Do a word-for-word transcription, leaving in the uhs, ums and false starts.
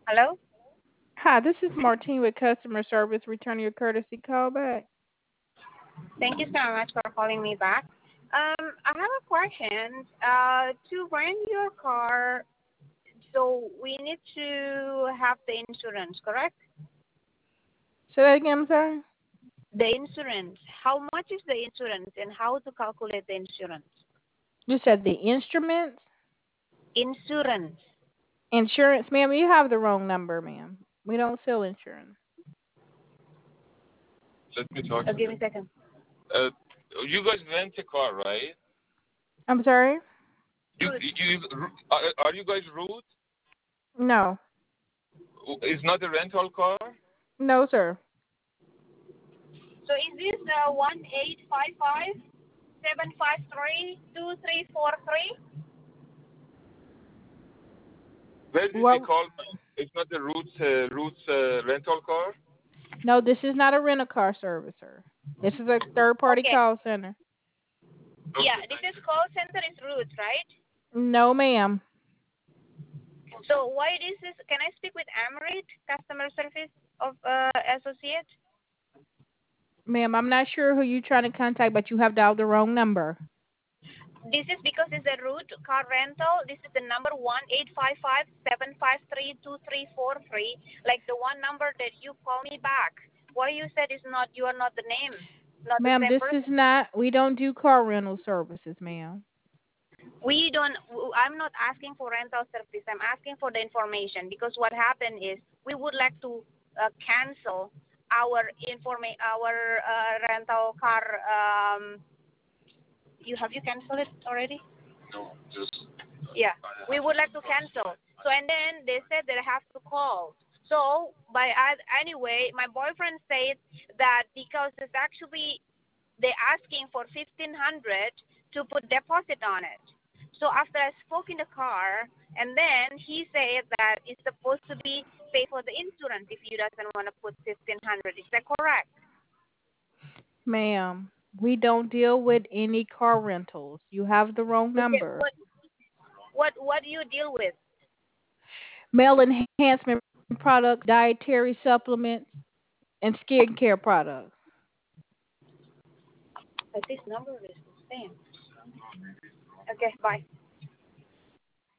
Hello? Hi, this is Martine with customer service returning your courtesy call back. Thank you so much for calling me back. Um, I have a question. Uh, to rent your car, so we need to have the insurance, correct? Say that again, I'm sorry. The insurance. How much is the insurance and how to calculate the insurance? You said the instruments? Insurance. Insurance, ma'am, you have the wrong number, ma'am. We don't sell insurance. Let me talk Oh, to give me them. a second. Uh, you guys rent a car, right? I'm sorry? You, Good. you, are, are you guys root? No. It's not a rental car? No, sir. So is this uh, one eight five five seven five three two three four three? Where did you What? call? It's not the Roots uh, Roots uh, rental car. No, this is not a rent a car service, sir. This is a third party Okay. call center. Yeah, Okay, this thank is you. call center is root, right? No, ma'am. So why this is? Can I speak with Amrit, customer service of uh, associate? Ma'am, I'm not sure who you're trying to contact, but you have dialed the wrong number. This is because it's a root car rental. This is the number one eight five five seven five three two three four three. Like the one number that you call me back. Why you said is not you are not the name, not the Ma'am, same this is person. not, we don't do car rental services, ma'am. We don't. I'm not asking for rental service. I'm asking for the information because what happened is we would like to uh, cancel our informa our uh, rental car. Um, you have you canceled it already? No, just Yeah, we would like to cancel. So and then they said that I have to call. So by uh, anyway, my boyfriend said that because it's actually they asking for fifteen hundred to put deposit on it. So after I spoke in the car, and then he said that it's supposed to be pay for the insurance if you doesn't want to put fifteen hundred. Is that correct? Ma'am, we don't deal with any car rentals. You have the wrong Okay, number. what what what do you deal with? Male enhancement products, dietary supplements, and skincare products. But this number is the same. Okay, bye.